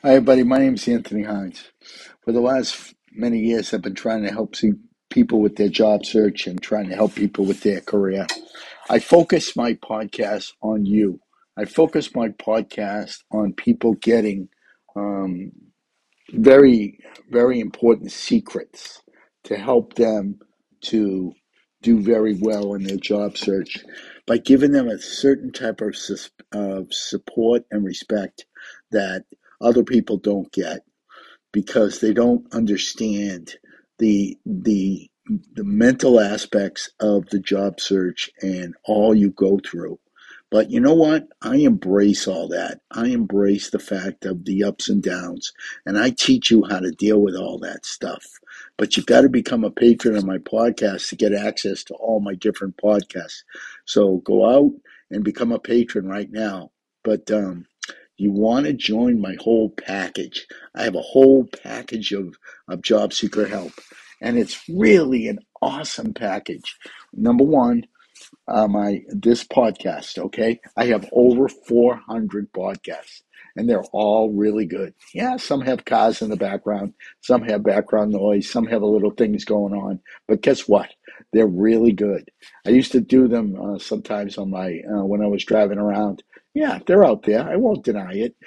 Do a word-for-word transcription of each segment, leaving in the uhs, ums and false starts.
Hi, everybody. My name is Anthony Hines. For the last many years, I've been trying to help see people with their job search and trying to help people with their career. I focus my podcast on you. I focus my podcast on people getting um, very, very important secrets to help them to do very well in their job search by giving them a certain type of, sus- of support and respect that other people don't get because they don't understand the the the mental aspects of the job search and all you go through. But you know what? I embrace all that. I embrace the fact of the ups and downs, and I teach you how to deal with all that stuff. But you got to become a patron of my podcast to get access to all my different podcasts. So go out and become a patron right now. But um, you want to join my whole package. I have a whole package of, of job seeker help, and it's really an awesome package. Number one, uh, my this podcast. Okay, I have over four hundred podcasts, and they're all really good. Yeah, some have cars in the background, some have background noise, some have a little things going on. But guess what? They're really good. I used to do them uh, sometimes on my uh, when I was driving around. Yeah, they're out there. I won't deny it.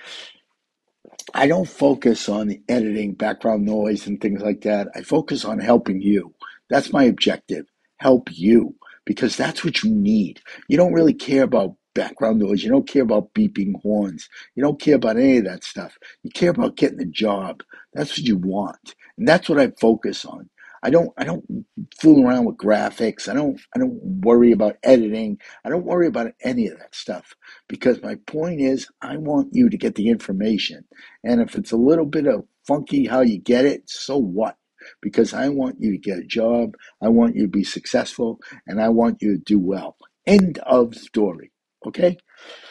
I don't focus on the editing, background noise, and things like that. I focus on helping you. That's my objective. Help you because that's what you need. You don't really care about background noise. You don't care about beeping horns. You don't care about any of that stuff. You care about getting a job. That's what you want. And that's what I focus on. I don't I don't fool around with graphics. I don't I don't worry about editing. I don't worry about any of that stuff because my point is I want you to get the information. And if it's a little bit of funky how you get it, so what? Because I want you to get a job, I want you to be successful, and I want you to do well. End of story. Okay?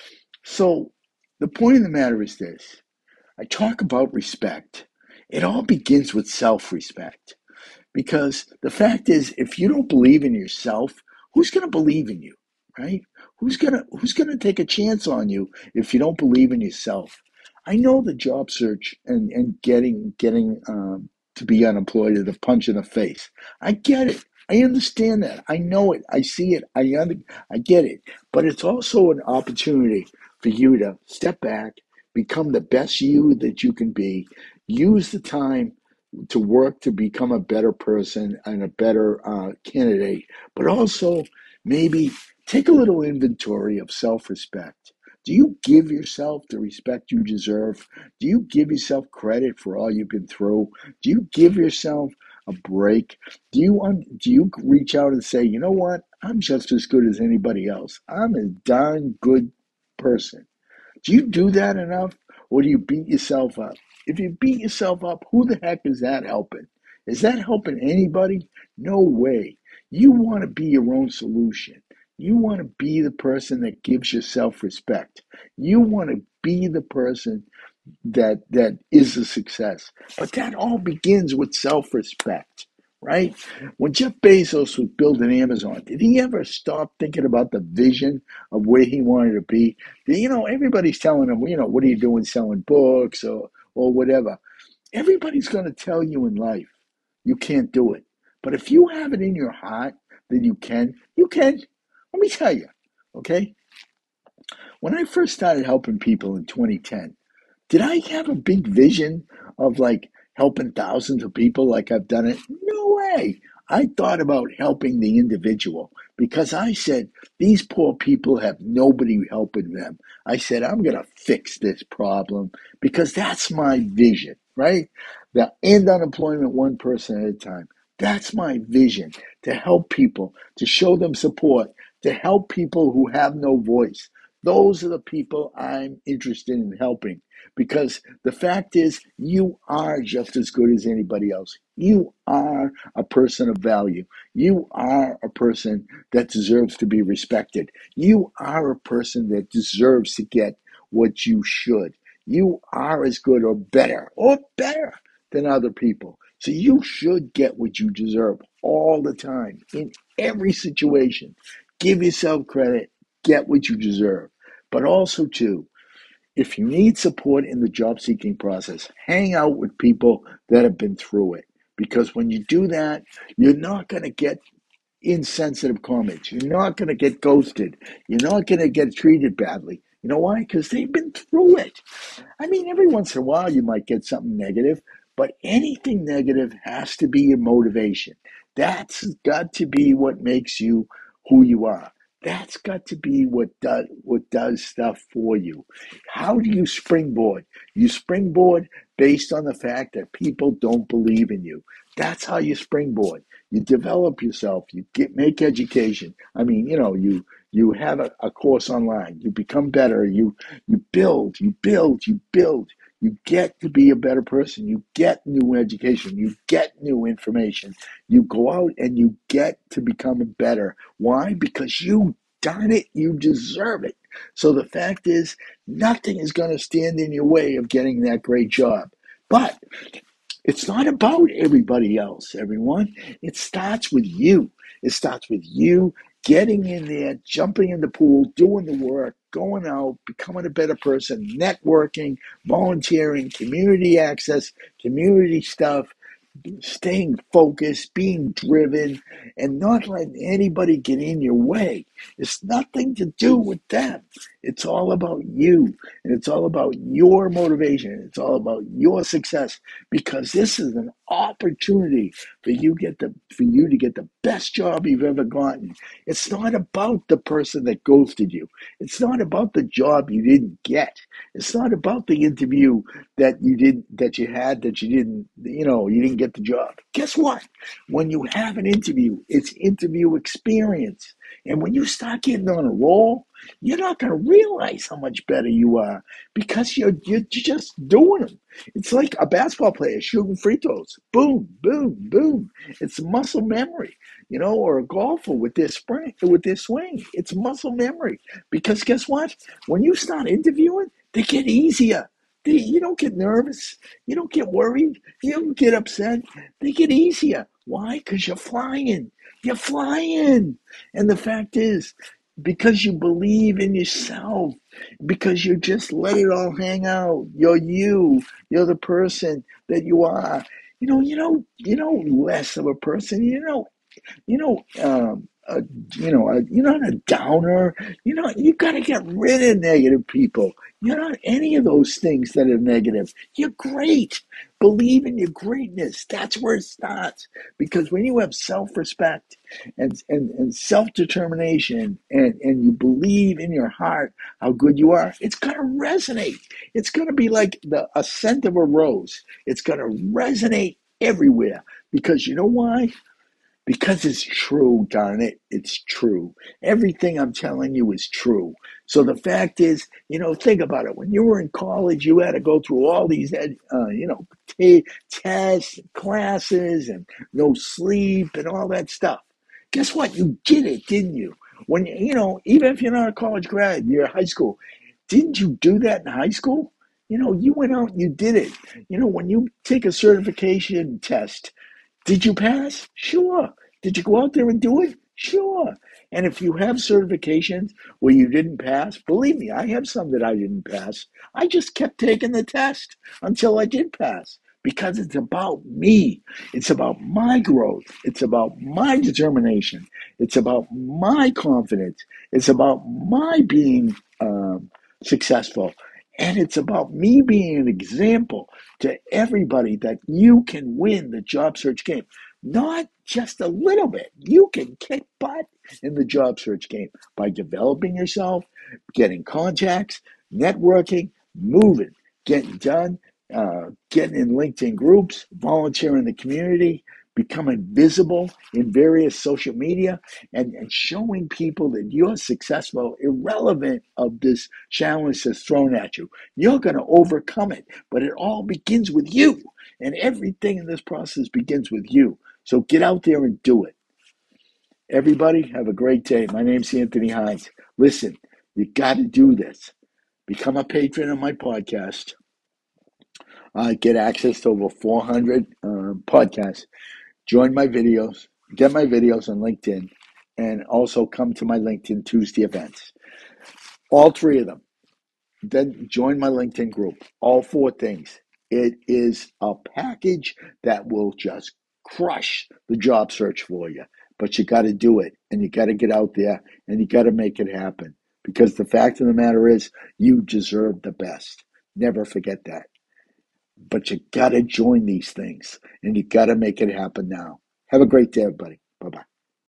So the point of the matter is this I talk about respect. It all begins with self respect. Because the fact is, if you don't believe in yourself, who's going to believe in you? Right? Who's gonna Who's gonna take a chance on you if you don't believe in yourself? I know the job search and and getting getting um, to be unemployed is a punch in the face. I get it. I understand that. I know it. I see it. I under, I get it. But it's also an opportunity for you to step back, become the best you that you can be, use the time to work to become a better person and a better uh, candidate, but also maybe take a little inventory of self respect. Do you give yourself the respect you deserve? Do you give yourself credit for all you've been through? Do you give yourself a break? Do you un- do you reach out and say, you know what? I'm just as good as anybody else. I'm a darn good person. Do you do that enough, or do you beat yourself up? If you beat yourself up, who the heck is that helping? Is that helping anybody? No way. You want to be your own solution. You want to be the person that gives yourself respect. You want to be the person that that is a success. But that all begins with self-respect, right? When Jeff Bezos was building Amazon, did he ever stop thinking about the vision of where he wanted to be? You know, everybody's telling him, you know, what are you doing selling books or or whatever? Everybody's going to tell you in life you can't do it. But if you have it in your heart that you can, you can. Let me tell you, okay? When I first started helping people in twenty ten, did I have a big vision of like helping thousands of people like I've done it? No way. I thought about helping the individual because I said, these poor people have nobody helping them. I said, I'm going to fix this problem because that's my vision, right? The end unemployment one person at a time. That's my vision to help people, to show them support, to help people who have no voice. Those are the people I'm interested in helping. Because the fact is, you are just as good as anybody else. You are a person of value. You are a person that deserves to be respected. You are a person that deserves to get what you should. You are as good or better or better than other people. So you should get what you deserve all the time in every situation. Give yourself credit, get what you deserve. But also, too, if you need support in the job seeking process, hang out with people that have been through it. Because when you do that, you're not going to get insensitive comments. You're not going to get ghosted. You're not going to get treated badly. You know why? Because they've been through it. I mean, every once in a while you might get something negative, but anything negative has to be your motivation. That's got to be what makes you who you are. That's got to be what does what does stuff for you. How do you springboard? You springboard based on the fact that people don't believe in you. That's how you springboard. You develop yourself. You get make education. I mean, you know, you you have a, a course online. You become better. You you build. You build. You build. You get to be a better person. You get new education. You get new information. You go out and you get to become better. Why? Because you done it. You deserve it. So the fact is, nothing is going to stand in your way of getting that great job. But it's not about everybody else, everyone. It starts with you. It starts with you getting in there, jumping in the pool, doing the work, going out, becoming a better person, networking, volunteering, community access, community stuff, staying focused, being driven, and not letting anybody get in your way. It's nothing to do with them. It's all about you, and it's all about your motivation. It's all about your success, because this is an opportunity for you get the for you to get the best job you've ever gotten. It's not about the person that ghosted you. It's not about the job you didn't get. It's not about the interview that you did that you had that you didn't you know you didn't get the job. Guess what? When you have an interview, it's interview experience. And when you start getting on a roll, you're not going to realize how much better you are, because you're, you're just doing them. It's like a basketball player shooting free throws. Boom, boom, boom. It's muscle memory, you know, or a golfer with their spring, with their swing. It's muscle memory. Because guess what? When you start interviewing, they get easier. They, you don't get nervous. You don't get worried. You don't get upset. They get easier. Why? Because you're flying. You're flying. And the fact is, because you believe in yourself, because you just let it all hang out. You're you. You're the person that you are. You know, you know, you know, less of a person. You know, you know, um, uh, you know, uh, you're not a downer. You know, you got to get rid of negative people. You're not any of those things that are negative. You're great. Believe in your greatness. That's where it starts. Because when you have self-respect and, and, and self-determination, and, and you believe in your heart how good you are, it's going to resonate. It's going to be like the a scent of a rose. It's going to resonate everywhere. Because you know why? Because it's true, darn it, it's true. Everything I'm telling you is true. So the fact is, you know, think about it. When you were in college, you had to go through all these, uh, you know, t- tests, classes, and no sleep and all that stuff. Guess what? You did it, didn't you? When you know, even if you're not a college grad, you're high school. Didn't you do that in high school? You know, you went out and you did it. You know, when you take a certification test, did you pass? Sure. Did you go out there and do it? Sure. And if you have certifications where you didn't pass, believe me, I have some that I didn't pass. I just kept taking the test until I did pass, because it's about me. It's about my growth. It's about my determination. It's about my confidence. It's about my being um, successful. And it's about me being an example to everybody that you can win the job search game. Not just a little bit. You can kick butt in the job search game by developing yourself, getting contacts, networking, moving, getting done, uh, getting in LinkedIn groups, volunteering in the community, becoming visible in various social media, and, and showing people that you're successful, irrelevant of this challenge that's thrown at you. You're going to overcome it, but it all begins with you. And everything in this process begins with you. So get out there and do it. Everybody, have a great day. My name's Anthony Hines. Listen, you got to do this. Become a patron of my podcast. Uh, get access to over four hundred uh, podcasts. Join my videos. Get my videos on LinkedIn. And also come to my LinkedIn Tuesday events. All three of them. then join my LinkedIn group. All four things. It is a package that will just crush the job search for you. But you got to do it, and you got to get out there, and you got to make it happen. Because the fact of the matter is, you deserve the best. Never forget that. But you got to join these things, and you got to make it happen now. Have a great day, everybody. Bye bye.